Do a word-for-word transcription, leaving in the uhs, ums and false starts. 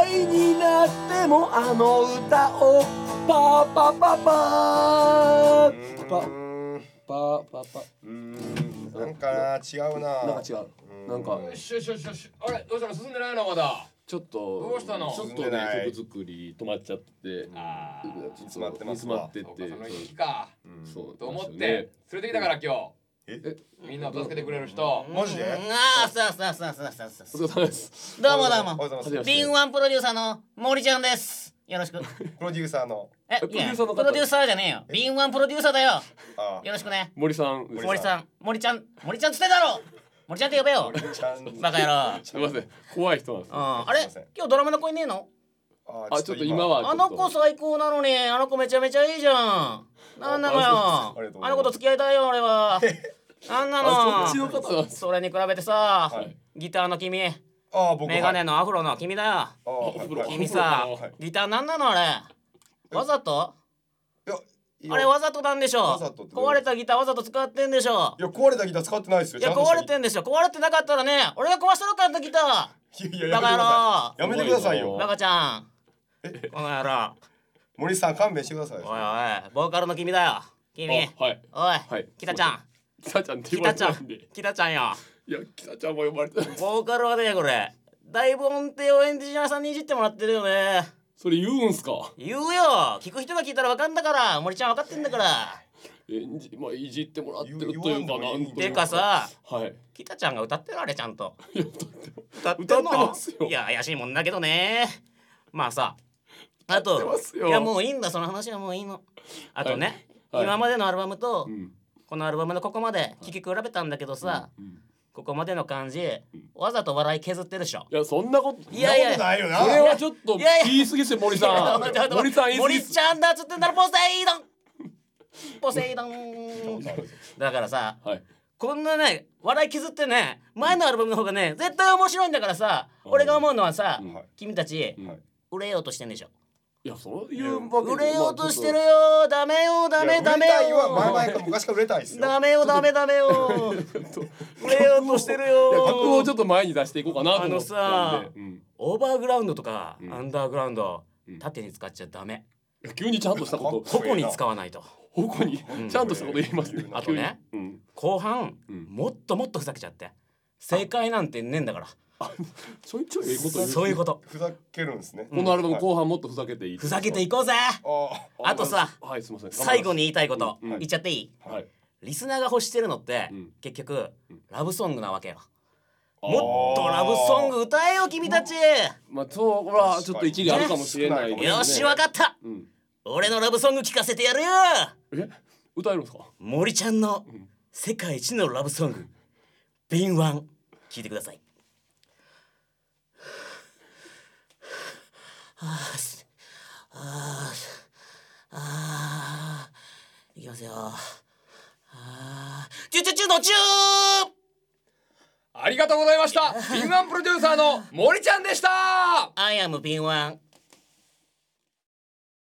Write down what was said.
歳になってもあの歌をパーパパパーパパパパうーんなんかな違うななんか違うなんかよしよしよしよしあれどうしたの進んでないのまだちょっとどうしたのちょっと進んでないね曲作り止まっちゃってあー煮詰まってます煮詰まってってそうかその日かうんそうと思ってなんですよね連れてきたから今ええ日みんなを助けてくれる人マジでああ、さあさあさあさあさあさあ。 お疲れ様ですどうもどうも。 おはようございますはじめまして敏腕プロデューサーの森ちゃんです。よろしく。 プロデューサーのえ、 プロデューサーの方いやプロデューサーじゃねえよ。敏腕プロデューサーだよ。 あよろしくね。 森さん森森さん、森ちゃん、森ちゃんつってだろ。森ちゃんって呼べよ。 ちゃんバカ野郎。 すいません怖い人なんですうん、あれすいません今日ドラマの子いねえの？ ああちょっと今はあの子最高なのに、あの子めちゃめちゃいいじゃん。なんなのよ。 ありがとうございますあの子と付き合いたいよ俺は。なんなあそっちのの？ 方なんですそれに比べてさはい、 ギターの君、 あ僕メガネののアフロの君だよ。 あはいはい君さはい、 ギターなんなのあれ？わざと？ いやいやあれわざとなんでしょ？ わざとってどういう壊れたギターわざと使ってんでしょ？ いや壊れたギター使ってないですよいやちゃんとした壊れてんでしょ？壊れてなかったらね、俺が壊したのかんとギター。 いやいやバカ野郎。 やめてくださいすごいよバカちゃん。この野郎。 森さん勘弁してくださいおいおい、ボーカルの君だよ。君。 あはいおい、 はい北ちゃん。 北ちゃんって言わ北ちゃんれてないんで。 北ちゃんよ。 いや北ちゃんも呼ばれてないボーカルはねこれ。だいぶ音程をエンジニアさんにいじってもらってるよね。 それ言うんすか言うよ。聞く人が聞いたらわかんだから。森ちゃんわかってんだから。 えんじまあいじってもらってるというか言わんでもいいなんというてかさ、 はい北ちゃんが歌ってるあれちゃんと。 いやだって歌ってんの？ 歌ってますよいや怪しいもんだけどね。まあさ、あ歌ってとますよいやもういいんだその話はもういいの。あとね、 はいはい今までのアルバムと、 うんこのアルバムのここまで聴き比べたんだけどさ、 うんここまでの感じ、わざと笑い削ってるでしょ。 いやそんなこといやいやそんなことないよなそれはちょっといやいや言い過ぎですよ森さんちょっと森さん言い過ぎ森ですちゃんだっつってんだろポセイドンポセイドンだからさ、 はいこんなね笑い削ってね前のアルバムの方がね絶対面白いんだからさ、俺が思うのはさ、 うん君たち、 うん売れようとしてんでしょ。 いやそういうわけで売れようとしてるまあよ。ダメよダメダメ売れたいは前々 よから昔から売れたいですよダメよダメダメよ売れようとしてるちょっといや曲をよ。 ちょっと前に出していこうかなと思ってあのさたんでうんオーバーグラウンドとか、 うんアンダーグラウンド、 うん縦に使っちゃダメ。 いや急にちゃんとしたことここに使わないと。 ここにちゃんとしたこと言いますねあとね急にうん後半、 うんもっともっとふざけちゃって正解なんてねえんだから。 ちょいちょいええこと言うそういうことふざけるんですねこのアルバムはい後半もっとふざけていいふざけていこうぜ。 ああとさはいすいません最後に言いたいこと、 うんうん言っちゃっていい？ はいリスナーが欲してるのって、 うん結局、 うんラブソングなわけよ。 あーもっとラブソング歌えよ君たち。 まあそうこれはちょっと一理あるかもしれないですねよしわかった。 うん俺のラブソング聞かせてやるよ。 え歌えるんですか森ちゃんのん世界一のラブソング敏腕聞いてください。はあすあーあーいきますよ。あーチュチュチュのチュー。 ありがとうございました敏腕プロデューサーの森ちゃんでした。 I am 敏腕。